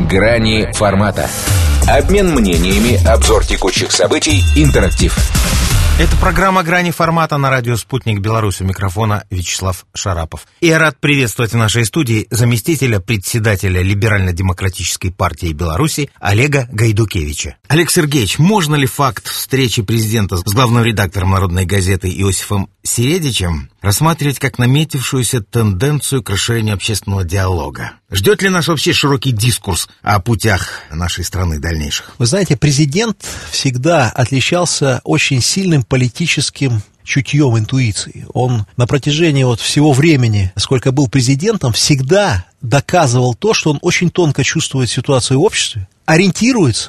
Грани формата. Обмен мнениями, обзор текущих событий, интерактив. Это программа «Грани формата» на радио «Спутник Беларусь». У микрофона Вячеслав Шарапов. И я рад приветствовать в нашей студии заместителя председателя Либерально-демократической партии Беларуси Олега Гайдукевича. Олег Сергеевич, можно ли факт встречи президента с главным редактором «Народной газеты» Иосифом Середичем рассматривать как наметившуюся тенденцию к расширению общественного диалога? Ждет ли нас вообще широкий дискурс о путях нашей страны дальнейших? Вы знаете, президент всегда отличался очень сильным политическим чутьем, интуицией. Он на протяжении всего времени, сколько был президентом, всегда доказывал то, что он очень тонко чувствует ситуацию в обществе, ориентируется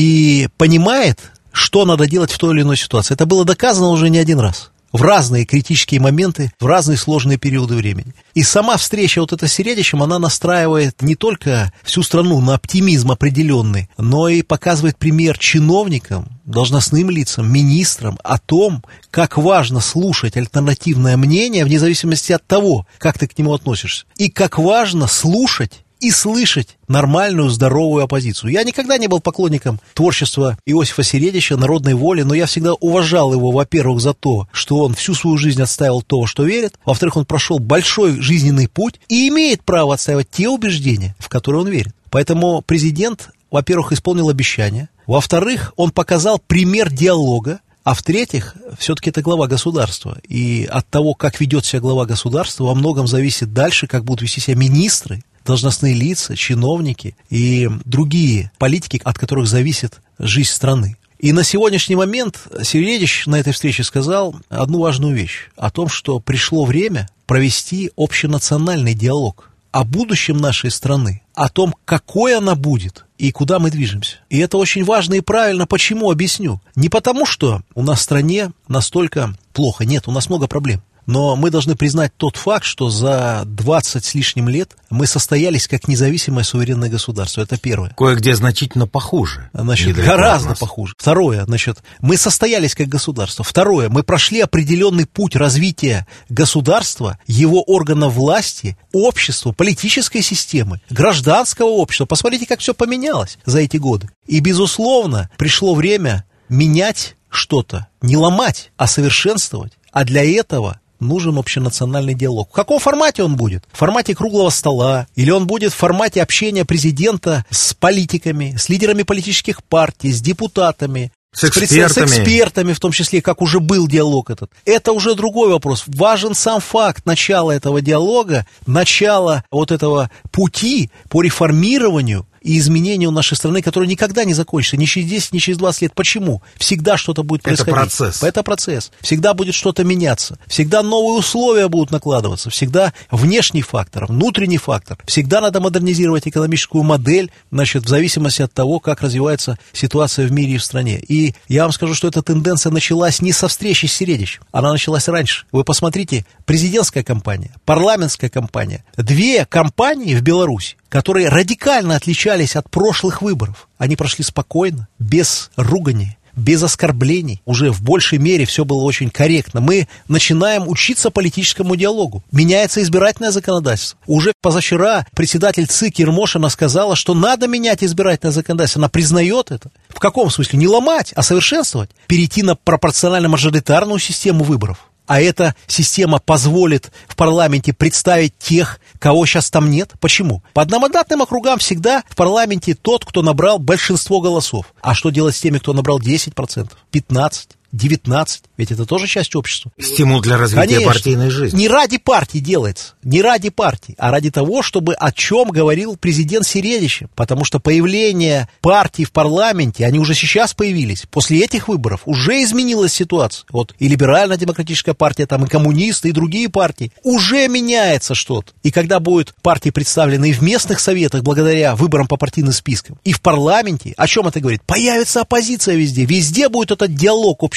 и понимает, что надо делать в той или иной ситуации. Это было доказано уже не один раз. В разные критические моменты, в разные сложные периоды времени. И сама встреча эта с Середичем, она настраивает не только всю страну на оптимизм определенный, но и показывает пример чиновникам, должностным лицам, министрам о том, как важно слушать альтернативное мнение, вне зависимости от того, как ты к нему относишься, и как важно слушать и слышать нормальную, здоровую оппозицию. Я никогда не был поклонником творчества Иосифа Середича, народной воли, но я всегда уважал его, во-первых, за то, что он всю свою жизнь отстаивал то, во что верит, во-вторых, он прошел большой жизненный путь и имеет право отстаивать те убеждения, в которые он верит. Поэтому президент, во-первых, исполнил обещание, во-вторых, он показал пример диалога, а в-третьих, все-таки это глава государства. И от того, как ведет себя глава государства, во многом зависит дальше, как будут вести себя министры, должностные лица, чиновники и другие политики, от которых зависит жизнь страны. И на сегодняшний момент Середич на этой встрече сказал одну важную вещь. О том, что пришло время провести общенациональный диалог о будущем нашей страны, о том, какой она будет и куда мы движемся. И это очень важно и правильно. Почему? Объясню. Не потому, что у нас в стране настолько плохо. Нет, у нас много проблем. Но мы должны признать тот факт, что за 20 с лишним лет мы состоялись как независимое суверенное государство. Это первое. Кое-где значительно похуже. Гораздо похуже. Второе, мы состоялись как государство. Второе, мы прошли определенный путь развития государства, его органов власти, общества, политической системы, гражданского общества. Посмотрите, как все поменялось за эти годы. И, безусловно, пришло время менять что-то, не ломать, а совершенствовать. А для этого нужен общенациональный диалог. В каком формате он будет? В формате круглого стола? Или он будет в формате общения президента с политиками, с лидерами политических партий, с депутатами, с экспертами, в том числе, как уже был диалог этот? Это уже другой вопрос. Важен сам факт начала этого диалога, начала этого пути по реформированию и изменению нашей страны, которое никогда не закончится, ни через 10, ни через 20 лет. Почему? Всегда что-то будет происходить. Это процесс. Всегда будет что-то меняться. Всегда новые условия будут накладываться. Всегда внешний фактор, внутренний фактор. Всегда надо модернизировать экономическую модель, в зависимости от того, как развивается ситуация в мире и в стране. И я вам скажу, что эта тенденция началась не со встречи с Середичем. Она началась раньше. Вы посмотрите, президентская кампания, парламентская кампания. Две кампании в Беларуси, которые радикально отличались от прошлых выборов. Они прошли спокойно, без ругани, без оскорблений. Уже в большей мере все было очень корректно. Мы начинаем учиться политическому диалогу. Меняется избирательное законодательство. Уже позавчера председатель ЦИК Ермошина сказала, что надо менять избирательное законодательство. Она признает это. В каком смысле? Не ломать, а совершенствовать. Перейти на пропорционально-мажоритарную систему выборов. А эта система позволит в парламенте представить тех, кого сейчас там нет. Почему? По одномандатным округам всегда в парламенте тот, кто набрал большинство голосов. А что делать с теми, кто набрал 10%, 15%? 19, ведь это тоже часть общества. Стимул для развития партийной жизни. Не ради партии делается, не ради партии, а ради того, чтобы о чем говорил президент Середич. Потому что появление партий в парламенте, они уже сейчас появились, после этих выборов уже изменилась ситуация. И Либерально-демократическая партия, и коммунисты, и другие партии. Уже меняется что-то. И когда будут партии представлены и в местных советах, благодаря выборам по партийным спискам, и в парламенте, о чем это говорит? Появится оппозиция везде. Везде будет этот диалог общественный.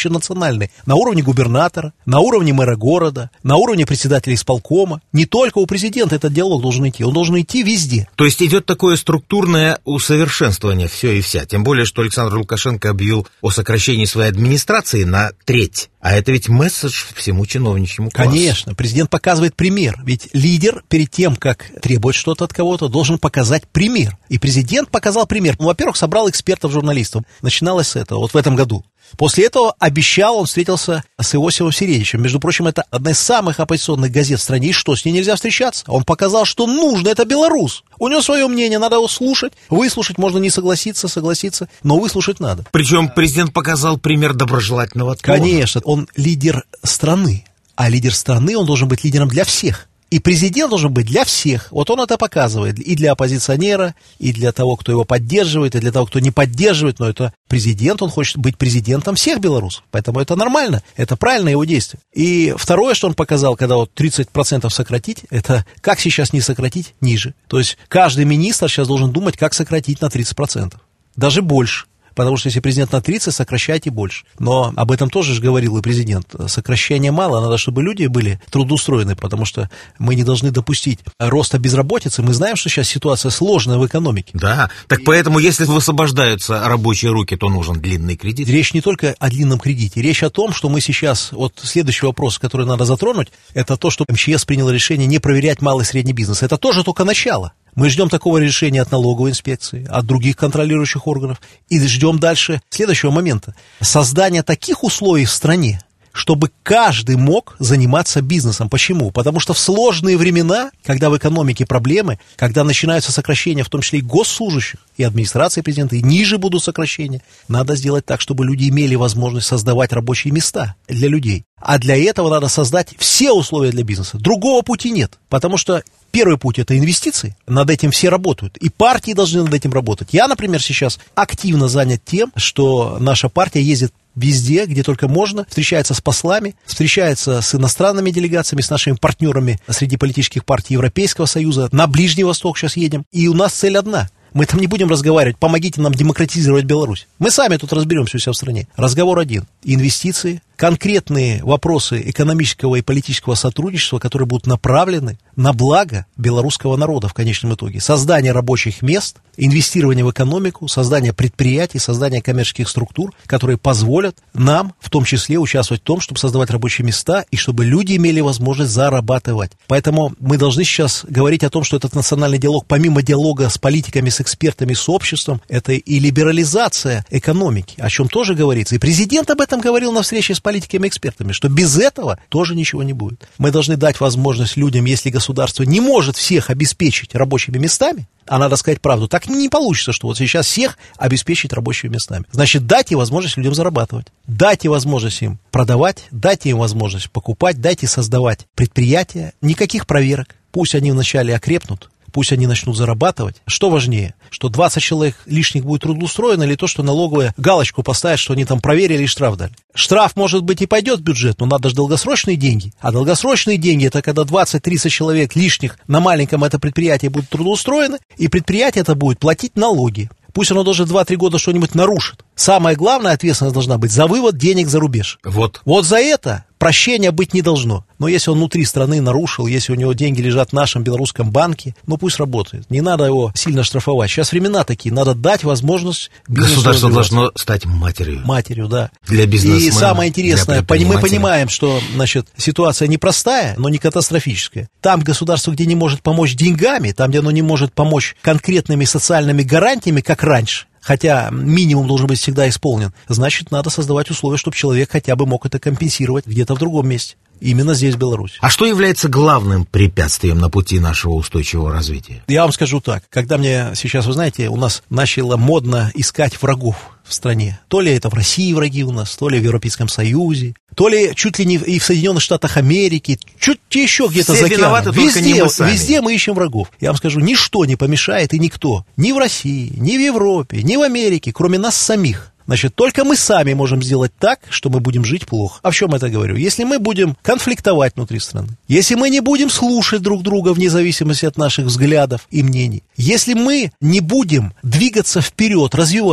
общенациональные, на уровне губернатора, на уровне мэра города, на уровне председателя исполкома. Не только у президента этот диалог должен идти, он должен идти везде. То есть идет такое структурное усовершенствование все и вся. Тем более, что Александр Лукашенко объявил о сокращении своей администрации на треть. А это ведь месседж всему чиновничьему классу. Конечно, президент показывает пример. Ведь лидер перед тем, как требовать что-то от кого-то, должен показать пример. И президент показал пример. Ну, во-первых, собрал экспертов, журналистов. Начиналось с этого, вот в этом году. После этого обещал, он встретился с Иосифом Сиредичем. Между прочим, это одна из самых оппозиционных газет в стране. И что, с ней нельзя встречаться? Он показал, что нужно, это белорус. У него свое мнение, надо его слушать. Выслушать можно не согласиться, но выслушать надо. Причем президент показал пример доброжелательного тона. Конечно, он лидер страны. А лидер страны, он должен быть лидером для всех. И президент должен быть для всех. Вот он это показывает. И для оппозиционера, и для того, кто его поддерживает, и для того, кто не поддерживает. Но это президент, он хочет быть президентом всех белорусов. Поэтому это нормально, это правильное его действие. И второе, что он показал, когда вот 30% сократить, это как сейчас не сократить ниже. То есть каждый министр сейчас должен думать, как сократить на 30%. Даже больше. Потому что если президент на 30, сокращайте больше. Но об этом тоже же говорил и президент. Сокращения мало, надо, чтобы люди были трудоустроены, потому что мы не должны допустить роста безработицы. Мы знаем, что сейчас ситуация сложная в экономике. Да, так поэтому, если высвобождаются рабочие руки, то нужен длинный кредит. Речь не только о длинном кредите. Речь о том, что мы сейчас... Вот следующий вопрос, который надо затронуть, это то, что МЧС приняло решение не проверять малый и средний бизнес. Это тоже только начало. Мы ждем такого решения от налоговой инспекции, от других контролирующих органов. И ждем дальше следующего момента. Создания таких условий в стране, чтобы каждый мог заниматься бизнесом. Почему? Потому что в сложные времена, когда в экономике проблемы, когда начинаются сокращения, в том числе и госслужащих, и администрации президента, и ниже будут сокращения, надо сделать так, чтобы люди имели возможность создавать рабочие места для людей. А для этого надо создать все условия для бизнеса. Другого пути нет, потому что первый путь – это инвестиции. Над этим все работают. И партии должны над этим работать. Я, например, сейчас активно занят тем, что наша партия ездит везде, где только можно, встречается с послами, встречается с иностранными делегациями, с нашими партнерами среди политических партий Европейского Союза. На Ближний Восток сейчас едем. И у нас цель одна. Мы там не будем разговаривать, помогите нам демократизировать Беларусь. Мы сами тут разберемся у себя в стране. Разговор один. Инвестиции, конкретные вопросы экономического и политического сотрудничества, которые будут направлены на благо белорусского народа в конечном итоге. Создание рабочих мест, инвестирование в экономику, создание предприятий, создание коммерческих структур, которые позволят нам в том числе участвовать в том, чтобы создавать рабочие места и чтобы люди имели возможность зарабатывать. Поэтому мы должны сейчас говорить о том, что этот национальный диалог, помимо диалога с политиками, с экспертами, с обществом, это и либерализация экономики, о чем тоже говорится. И президент об этом говорил на встрече с политиками и экспертами, что без этого тоже ничего не будет. Мы должны дать возможность людям, если государство не может всех обеспечить рабочими местами, а надо сказать правду, так не получится, что вот сейчас всех обеспечить рабочими местами. Значит, дайте возможность людям зарабатывать, дайте возможность им продавать, дайте им возможность покупать, дайте создавать предприятия, никаких проверок. Пусть они вначале окрепнут, пусть они начнут зарабатывать. Что важнее, что 20 человек лишних будет трудоустроено, или то, что налоговая галочку поставит, что они там проверили и штраф дали. Штраф, может быть, и пойдет в бюджет, но надо же долгосрочные деньги. А долгосрочные деньги – это когда 20-30 человек лишних на маленьком это предприятии будут трудоустроены, и предприятие это будет платить налоги. Пусть оно даже 2-3 года что-нибудь нарушит. Самая главная ответственность должна быть за вывод денег за рубеж. Вот за это прощения быть не должно. Но если он внутри страны нарушил, если у него деньги лежат в нашем белорусском банке, ну пусть работает. Не надо его сильно штрафовать. Сейчас времена такие, надо дать возможность бизнесу. Государство должно стать матерью. Матерью, да. Для бизнесмена. И самое интересное, мы понимаем, что, значит, ситуация непростая, но не катастрофическая. Там государство, где не может помочь деньгами, там, где оно не может помочь конкретными социальными гарантиями, как раньше, хотя минимум должен быть всегда исполнен, значит, надо создавать условия, чтобы человек хотя бы мог это компенсировать где-то в другом месте. Именно здесь, в Беларуси. А что является главным препятствием на пути нашего устойчивого развития? Я вам скажу так. Когда мне сейчас, вы знаете, у нас начало модно искать врагов в стране. То ли это в России враги у нас, то ли в Европейском Союзе, то ли чуть ли не и в Соединенных Штатах Америки, чуть еще где-то за океаном. Везде мы ищем врагов. Я вам скажу, ничто не помешает и никто. Ни в России, ни в Европе, ни в Америке, кроме нас самих. Значит, только мы сами можем сделать так, что мы будем жить плохо. А в чем это говорю? Если мы будем конфликтовать внутри страны, если мы не будем слушать друг друга вне зависимости от наших взглядов и мнений, если мы не будем двигаться вперед, развиваться,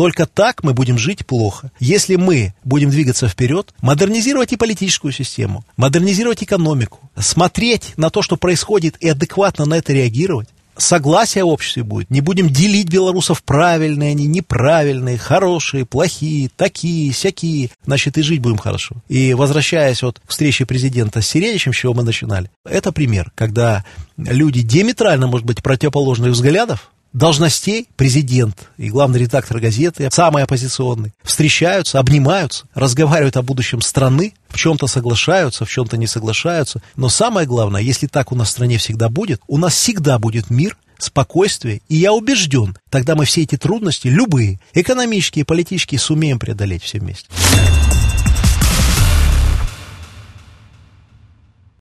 Только так мы будем жить плохо. Если мы будем двигаться вперед, модернизировать и политическую систему, модернизировать экономику, смотреть на то, что происходит, и адекватно на это реагировать, согласие в обществе будет. Не будем делить белорусов, правильные они, неправильные, хорошие, плохие, такие, сякие. Значит, и жить будем хорошо. И возвращаясь вот к встрече президента с Сиреничем, с чего мы начинали, это пример, когда люди диаметрально, может быть, противоположных взглядов, должностей, президент и главный редактор газеты, самый оппозиционный, встречаются, обнимаются, разговаривают о будущем страны, в чем-то соглашаются, в чем-то не соглашаются. Но самое главное, если так у нас в стране всегда будет, у нас всегда будет мир, спокойствие, и я убежден, тогда мы все эти трудности, любые, экономические, политические, сумеем преодолеть все вместе.